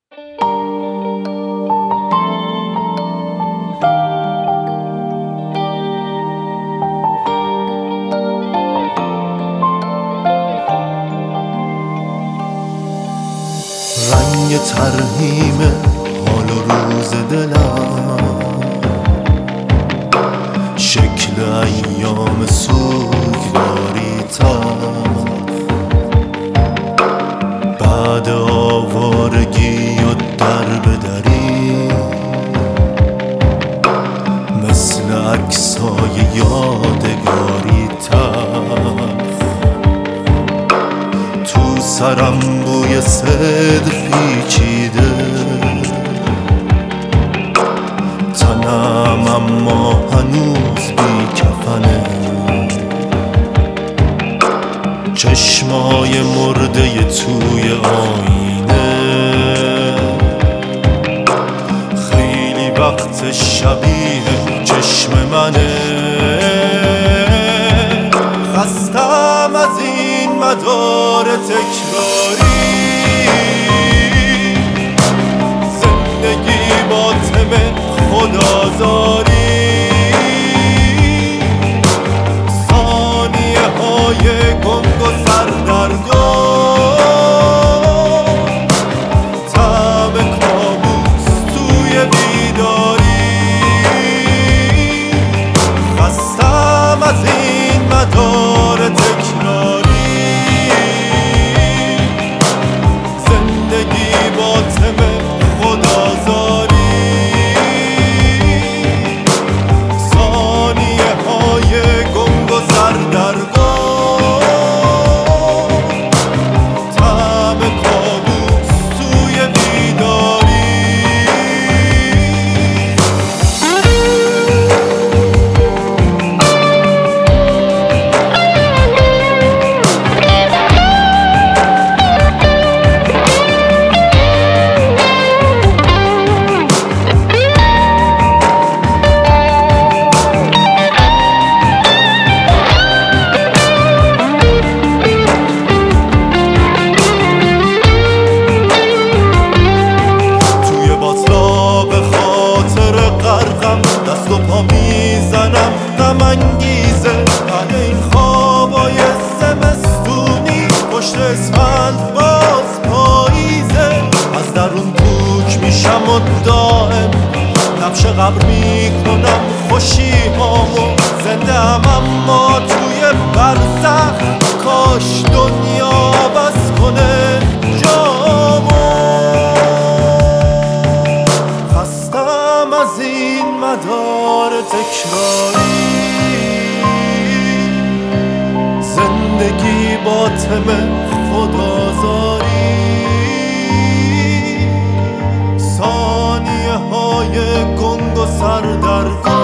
رنگ ترحیم حال و روز دلم، شکل ایام سوگواری تا بعد آوارگی و در بدری، مثل عکسای یادگاری تلخ تو سرم بوی صدر پیچیده، تنم اما هنوز بی کفنه، چشمای مرده توی آینه، خیلی وقت شبیه چشم منه. خستم از این مدار تکراری، زندگی با تم خدازاری، ثانیه های گنگ و سردرگم، طعم کابوس توی بیداری. خستم از این مدار تکراری، زندگی با تم خدازاری، ثانیه های گنگ و سردرگم، طعم کابوس توی بیداری. دست و پا میزنم غم انگیزه، بعد این خوابای زمستونی پشت اسفند باز پاییزه. از درون پوک میشم و دائم نبش قبر میکنم خوشی هامو، زنده ام اما توی برزخ، کاش دنیا عوض کنه جامو. خستم از این مدار تکراری، زندگی با تم خدازاری، ثانیه های گنگ و سردرگم.